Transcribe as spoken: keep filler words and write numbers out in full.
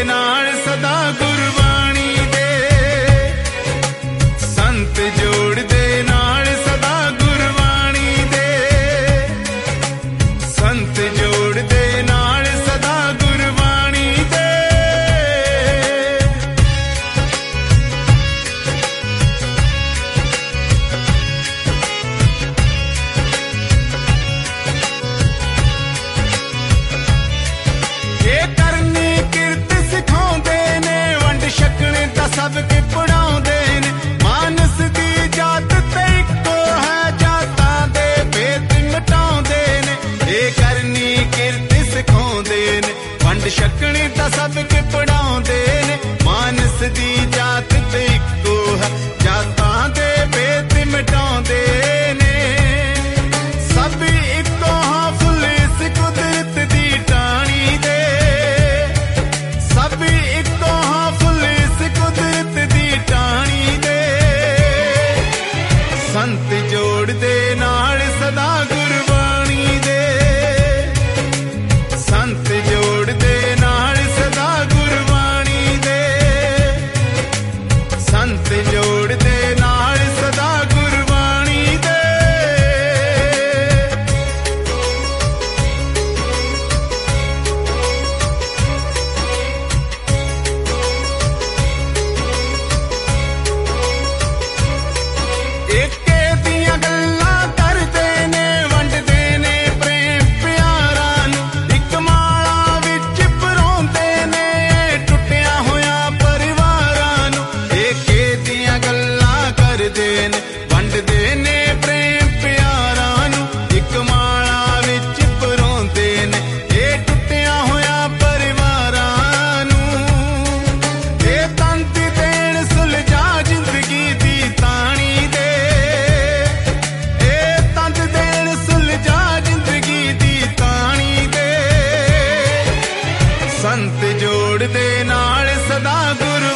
नाल सदा गुरबाणी दे संत जोड़ दे नाल सदा गुरबाणी दे संत जोड़ दे नाल सदा गुरबाणी दे सबके पढ़ाउंदे ने मानस दी जात ते इक्को है जातां दे भेद मिटाउंदे ने ए करनी किरत सिखाउंदे ने वंड छकणी तां सबके पढ़ाउंदे ने मानस दी जात ते इक्को है जातां दे भेद मिटाउंदे ने सब इक्को हां फुल इस कुदरत दी टाणी दे सब इक्को हां फुल इस कुदरत दी टाणी दे संत जोड़ दे नाल सदा गुरबाणी दे संत जोड़ दे नाल सदा गुरबाणी दे संत जोड़ दे नाल सदा गुरबाणी दे संत जोड़ दे नाल सदा गुरु